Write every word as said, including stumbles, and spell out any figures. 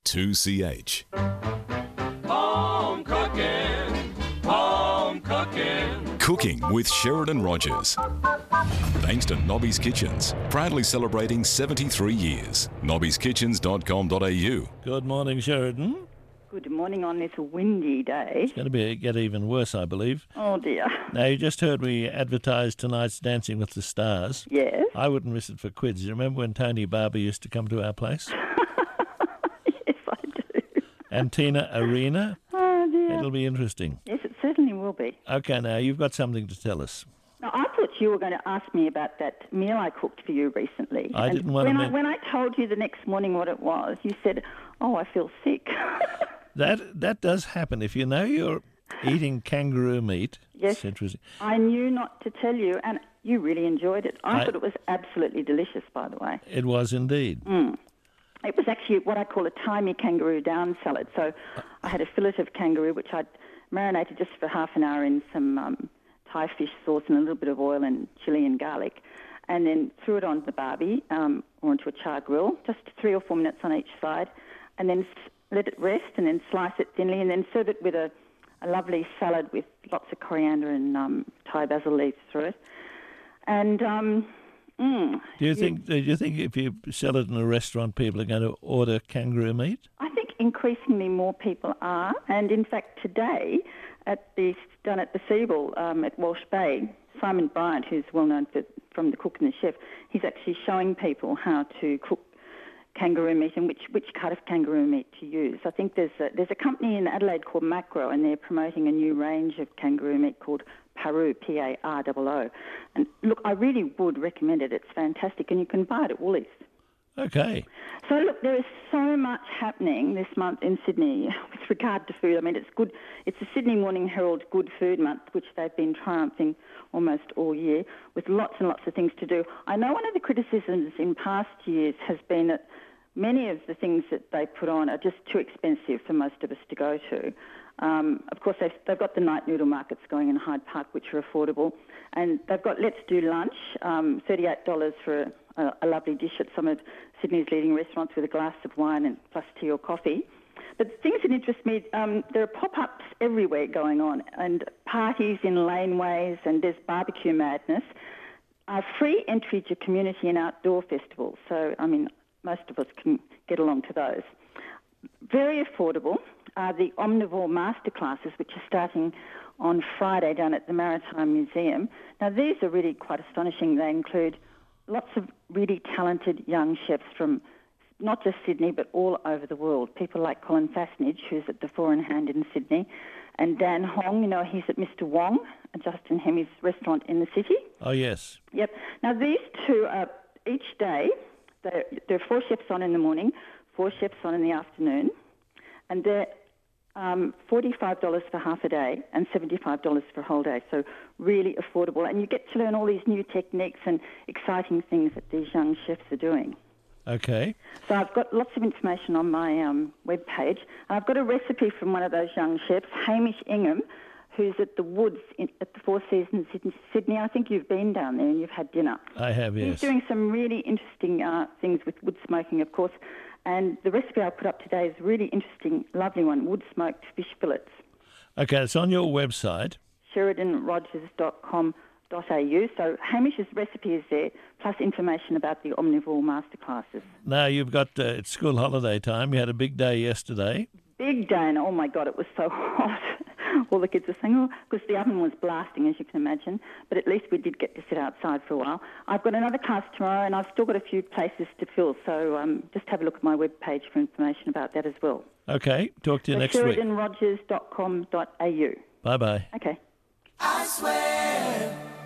two C H. Home cooking, home cooking. Cooking with Sheridan Rogers. Thanks to Nobby's Kitchens, proudly celebrating seventy-three years. nobbies kitchens dot com dot a u. Good morning, Sheridan. Good morning on this windy day. It's going to be get even worse, I believe. Oh, dear. Now, you just heard we advertise tonight's Dancing with the Stars. Yes. I wouldn't miss it for quids. You remember when Tony Barber used to come to our place? Yes, I do. And Tina Arena? Oh, dear. It'll be interesting. Yes, it certainly will be. Okay, now, you've got something to tell us. Now, I thought you were going to ask me about that meal I cooked for you recently. I And didn't want to when I, men- when I told you the next morning what it was, you said, oh, I feel sick. That that does happen. If you know you're eating kangaroo meat, Yes. it's interesting. I knew not to tell you, and you really enjoyed it. I, I- thought it was absolutely delicious, by the way. It was indeed. It was actually what I call a timey kangaroo down salad. So I had a fillet of kangaroo, which I'd marinated just for half an hour in some um, Thai fish sauce and a little bit of oil and chilli and garlic, and then threw it on the barbie um, or onto a char grill, just three or four minutes on each side, and then s- let it rest and then slice it thinly and then serve it with a, a lovely salad with lots of coriander and um, Thai basil leaves through it. And um, mm, Do you think? Do you think if you sell it in a restaurant, people are going to order kangaroo meat? I think increasingly more people are, and in fact today, at the down at the Siebel um, at Walsh Bay, Simon Bryant, who's well known for, from The Cook and the Chef, he's actually showing people how to cook kangaroo meat and which, which cut of kangaroo meat to use. I think there's a, there's a company in Adelaide called Macro, and they're promoting a new range of kangaroo meat called Paru, P A R O O. And look, I really would recommend it. It's fantastic, and you can buy it at Woolies. Okay. So look, there is so much happening this month in Sydney with regard to food. I mean, it's good. It's the Sydney Morning Herald Good Food Month, which they've been triumphing almost all year, with lots and lots of things to do. I know one of the criticisms in past years has been that many of the things that they put on are just too expensive for most of us to go to. Um, of course, they've, they've got the night noodle markets going in Hyde Park, which are affordable. And they've got Let's Do Lunch, um, thirty-eight dollars for a, a lovely dish at some of Sydney's leading restaurants with a glass of wine and plus tea or coffee. But things that interest me, um, there are pop-ups everywhere going on, and parties in laneways, and there's barbecue madness. Uh, free entry to community and outdoor festivals. So, I mean, most of us can get along to those. Very affordable are the Omnivore Masterclasses, which are starting on Friday down at the Maritime Museum. Now, these are really quite astonishing. They include lots of really talented young chefs from not just Sydney, but all over the world. People like Colin Fassnidge, who's at the Four in Hand in Sydney, and Dan Hong, you know, he's at Mister Wong, at Justin Hemi's restaurant in the city. Oh, yes. Yep. Now, these two are each day, there are four chefs on in the morning, four chefs on in the afternoon, and they're um, forty-five dollars for half a day and seventy-five dollars for a whole day, so really affordable. And you get to learn all these new techniques and exciting things that these young chefs are doing. Okay. So I've got lots of information on my um, webpage. I've got a recipe from one of those young chefs, Hamish Ingham, who's at the Woods in, at the Four Seasons in Sydney. I think you've been down there and you've had dinner. I have, yes. He's doing some really interesting uh, things with wood smoking, of course. And the recipe I put up today is a really interesting, lovely one, wood-smoked fish fillets. Okay, it's on your website. sheridan rogers dot com dot a u. So Hamish's recipe is there, plus information about the Omnivore Masterclasses. Now, you've got, uh, it's school holiday time. You had a big day yesterday. Big day, and oh my God, it was so hot. All the kids were saying, oh, because the oven was blasting, as you can imagine, but at least we did get to sit outside for a while. I've got another class tomorrow, and I've still got a few places to fill, so um, just have a look at my webpage for information about that as well. Okay, talk to you so next week. sheridan rogers dot com dot a u. Bye-bye. Okay. I swear